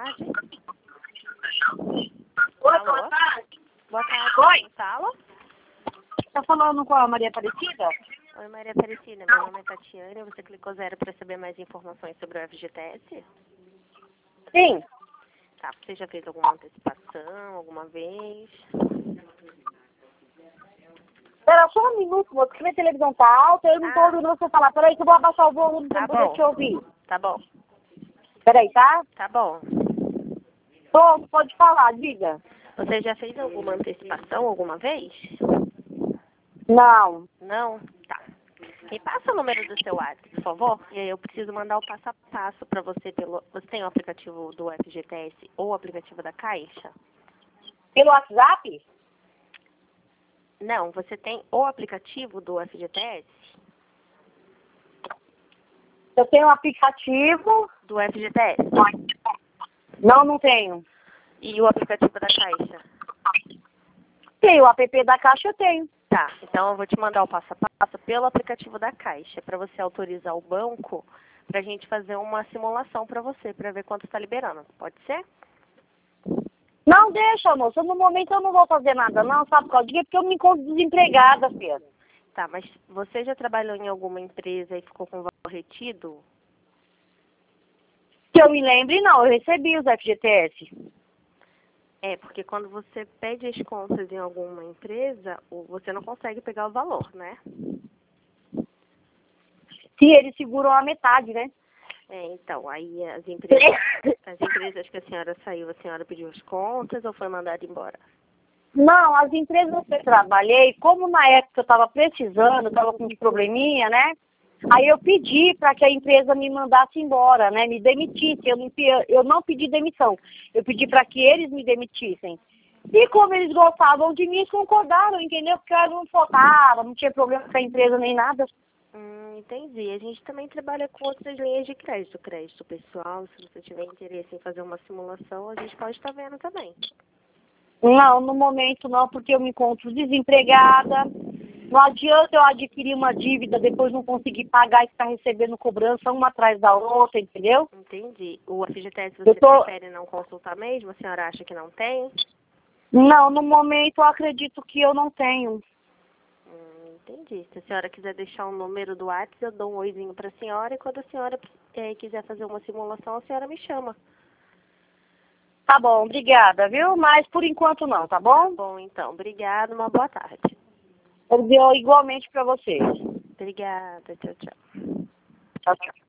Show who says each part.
Speaker 1: tarde.
Speaker 2: Oi,
Speaker 1: Alô?
Speaker 2: boa tarde.
Speaker 1: Boa tarde.
Speaker 2: Oi.
Speaker 1: Fala.
Speaker 2: Tá falando com a Maria Aparecida?
Speaker 1: Oi, Maria Aparecida. Meu nome é Tatiana. Você clicou 0 para saber mais informações sobre o FGTS?
Speaker 2: Sim.
Speaker 1: Tá. Você já fez alguma antecipação alguma vez?
Speaker 2: Espera só um minuto, moço, que minha televisão tá alta, eu não tô ouvindo você falar. Peraí que eu vou abaixar o volume pra
Speaker 1: Tá
Speaker 2: poder
Speaker 1: bom.
Speaker 2: te ouvir.
Speaker 1: Tá bom.
Speaker 2: Peraí, tá?
Speaker 1: Tá bom.
Speaker 2: Pronto, pode falar, diga.
Speaker 1: Você já fez alguma antecipação alguma vez?
Speaker 2: Não.
Speaker 1: Não? Tá. Me passa o número do seu WhatsApp, por favor. E aí eu preciso mandar o passo a passo para você pelo... Você tem o aplicativo do FGTS ou o aplicativo da Caixa?
Speaker 2: Pelo WhatsApp?
Speaker 1: Não, você tem o aplicativo do FGTS?
Speaker 2: Eu tenho um aplicativo.
Speaker 1: Do FGTS.
Speaker 2: Não, não tenho.
Speaker 1: E o aplicativo da Caixa?
Speaker 2: Tenho, o app da Caixa eu tenho.
Speaker 1: Tá, então eu vou te mandar o passo a passo pelo aplicativo da Caixa, para você autorizar o banco, para a gente fazer uma simulação para você, para ver quanto está liberando. Pode ser?
Speaker 2: Não, deixa, moça. No momento eu não vou fazer nada, não, sabe por causa de quê? Porque eu me encontro desempregada, filha.
Speaker 1: Tá, mas você já trabalhou em alguma empresa e ficou com o valor retido?
Speaker 2: Que eu me lembre, não. Eu recebi os FGTS.
Speaker 1: É, porque quando você pede as contas em alguma empresa, você não consegue pegar o valor, né?
Speaker 2: Se eles seguram a metade, né?
Speaker 1: É, então, aí as empresas que a senhora saiu, a senhora pediu as contas ou foi mandada embora?
Speaker 2: Não, as empresas que eu trabalhei, como na época eu estava precisando, estava com um probleminha, né? Aí eu pedi para que a empresa me mandasse embora, né? Me demitisse. Eu não pedi demissão. Eu pedi para que eles me demitissem. E como eles gostavam de mim, eles concordaram, entendeu? Porque eu não faltava, não tinha problema com a empresa nem nada.
Speaker 1: Entendi. A gente também trabalha com outras linhas de crédito, crédito pessoal. Se você tiver interesse em fazer uma simulação, a gente pode estar vendo também.
Speaker 2: Não, no momento não, porque eu me encontro desempregada. Não adianta eu adquirir uma dívida, depois não conseguir pagar e ficar recebendo cobrança uma atrás da outra, entendeu?
Speaker 1: Entendi. O FGTS você prefere não consultar mesmo? A senhora acha que não tem?
Speaker 2: Não, no momento eu acredito que eu não tenho.
Speaker 1: Entendi. Se a senhora quiser deixar o número do WhatsApp, eu dou um oizinho para a senhora e quando a senhora quiser fazer uma simulação, a senhora me chama.
Speaker 2: Tá bom, obrigada, viu? Mas por enquanto não, tá bom?
Speaker 1: Bom, então. Obrigada, uma boa tarde.
Speaker 2: Eu igualmente para vocês.
Speaker 1: Obrigada. Tchau, tchau.
Speaker 2: Tchau, tchau.